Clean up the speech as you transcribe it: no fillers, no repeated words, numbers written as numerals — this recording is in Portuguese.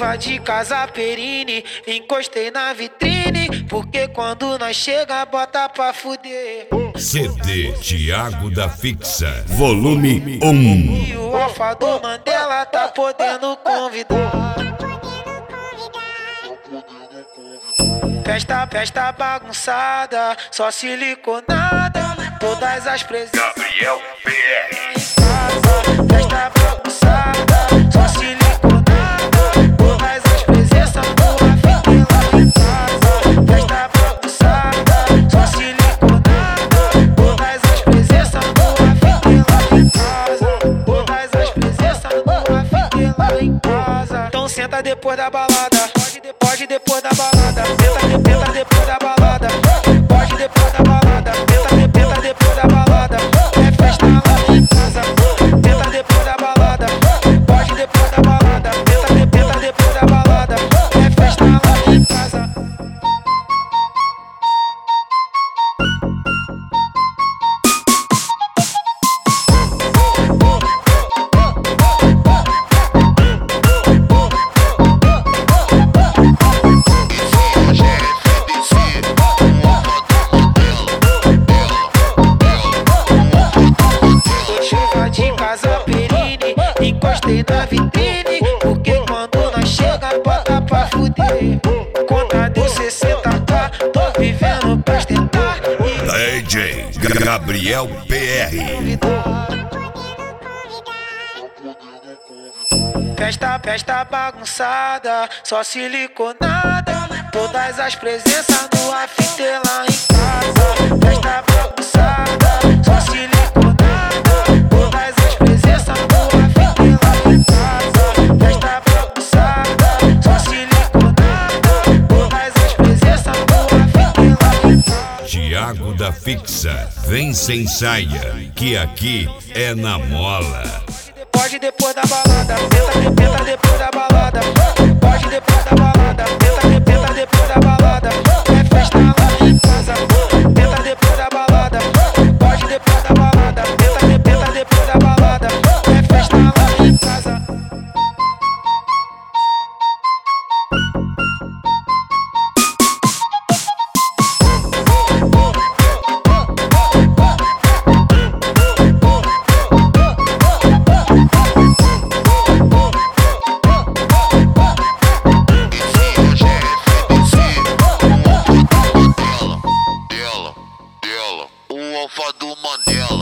Chuva de casa Perini, encostei na vitrine, porque quando nós chega bota pra fuder. CD Thiago da Fixa, volume 1. E o Alfa do Mandela tá podendo convidar. Festa bagunçada, só siliconada, todas as presenças. Gabriel PR. Festa bagunçada, só siliconada, todas as presenças do Rafinha lá em casa. Festa bagunçada, só siliconada, todas as presenças do Rafinha lá em casa. Todas as presenças do Rafinha lá em casa. Então senta depois da balada, pode depois da balada, senta depois da balada, pode depois da balada, senta depois da balada, é festa lá em casa. Senta depois da balada, pode depois da balada, senta depois da balada, é festa lá em casa. Encostei na vitrine, porque quando nós chega bota pra fuder. Conta deu 60k, tô vivendo pra ostentar. DJ Gabriel PR. Festa bagunçada, só siliconada, todas as presenças no afite lá em casa. Festa bagunçada, só siliconada, todas as presenças no afite lá em casa. Festa bagunçada, só siliconada, todas as presenças no afite lá em casa. Thiago da Fixa, vem sem saia, que aqui é na mola. Pode depois da balada, senta depois da balada, pode depois da balada, senta depois da balada, é festa lá em casa. Senta depois da balada, pode depois da balada, senta depois da balada, é festa lá em casa. O Alfa do Mandela.